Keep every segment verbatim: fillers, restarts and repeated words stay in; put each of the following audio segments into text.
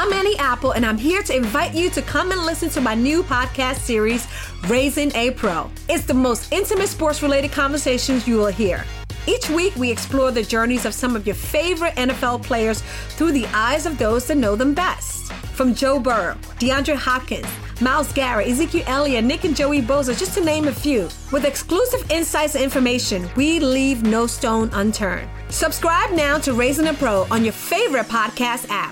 I'm Annie Apple, and I'm here to invite you to come and listen to my new podcast series, Raising a Pro. It's the most intimate sports-related conversations you will hear. Each week, we explore the journeys of some of your favorite N F L players through the eyes of those that know them best. From Joe Burrow, DeAndre Hopkins, Myles Garrett, Ezekiel Elliott, Nick and Joey Bosa, just to name a few. With exclusive insights and information, we leave no stone unturned. Subscribe now to Raising a Pro on your favorite podcast app.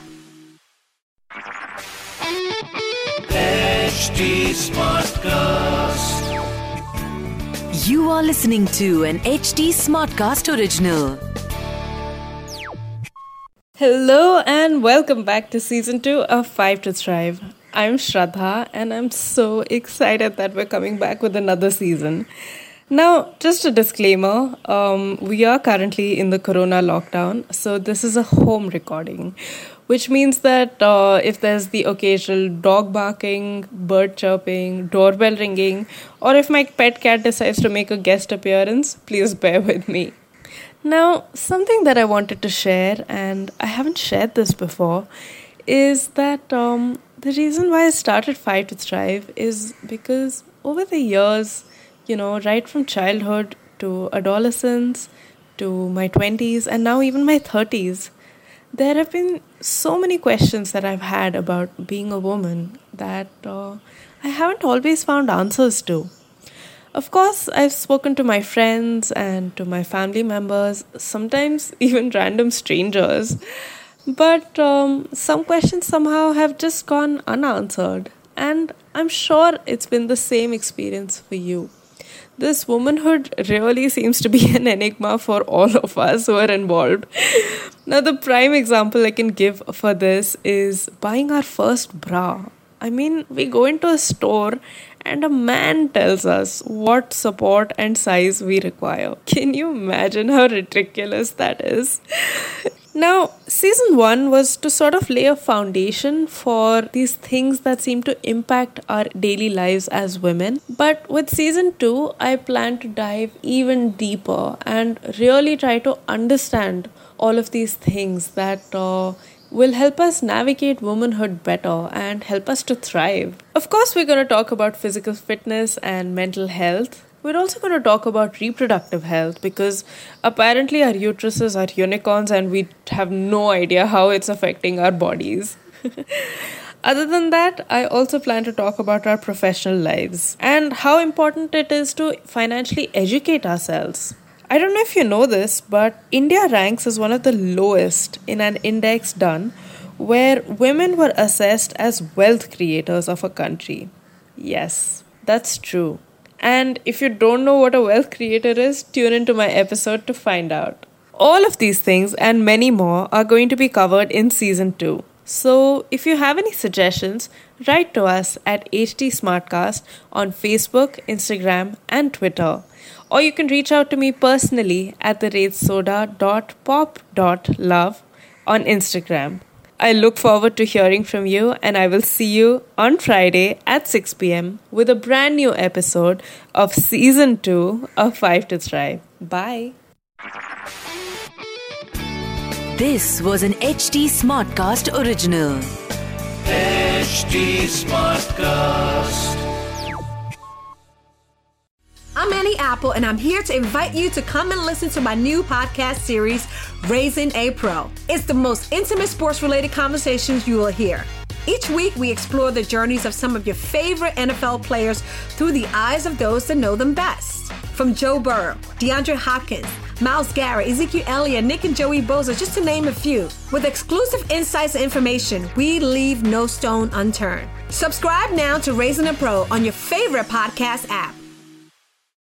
H D Smartcast. You are listening to an H D Smartcast original. Hello and welcome back to season two of Five to Thrive. I'm Shraddha and I'm so excited that we're coming back with another season. Now, just a disclaimer, um, we are currently in the corona lockdown, so this is a home recording, which means that uh, if there's the occasional dog barking, bird chirping, doorbell ringing, or if my pet cat decides to make a guest appearance, please bear with me. Now, something that I wanted to share, and I haven't shared this before, is that um, the reason why I started Five to Thrive is because over the years, you know, right from childhood to adolescence to my twenties and now even my thirties, there have been so many questions that I've had about being a woman that uh, I haven't always found answers to. Of course, I've spoken to my friends and to my family members, sometimes even random strangers, but um, some questions somehow have just gone unanswered, and I'm sure it's been the same experience for you. This womanhood really seems to be an enigma for all of us who are involved. Now, the prime example I can give for this is buying our first bra. I mean, we go into a store and a man tells us what support and size we require. Can you imagine how ridiculous that is? Now, season one was to sort of lay a foundation for these things that seem to impact our daily lives as women. But with season two, I plan to dive even deeper and really try to understand all of these things that uh, will help us navigate womanhood better and help us to thrive. Of course, we're going to talk about physical fitness and mental health. We're also going to talk about reproductive health because apparently our uteruses are unicorns and we have no idea how it's affecting our bodies. Other than that, I also plan to talk about our professional lives and how important it is to financially educate ourselves. I don't know if you know this, but India ranks as one of the lowest in an index done where women were assessed as wealth creators of a country. Yes, that's true. And if you don't know what a wealth creator is, tune into my episode to find out. All of these things and many more are going to be covered in season two. So if you have any suggestions, write to us at H D Smartcast on Facebook, Instagram, and Twitter. Or you can reach out to me personally at the rate soda dot pop dot love on Instagram. I look forward to hearing from you, and I will see you on Friday at six p.m. with a brand new episode of Season two of Five to Thrive. Bye. This was an H D Smartcast original. H D Smartcast. I'm Annie Apple, and I'm here to invite you to come and listen to my new podcast series, Raising a Pro. It's the most intimate sports-related conversations you will hear. Each week, we explore the journeys of some of your favorite N F L players through the eyes of those that know them best. From Joe Burrow, DeAndre Hopkins, Myles Garrett, Ezekiel Elliott, Nick and Joey Bosa, just to name a few. With exclusive insights and information, we leave no stone unturned. Subscribe now to Raising a Pro on your favorite podcast app.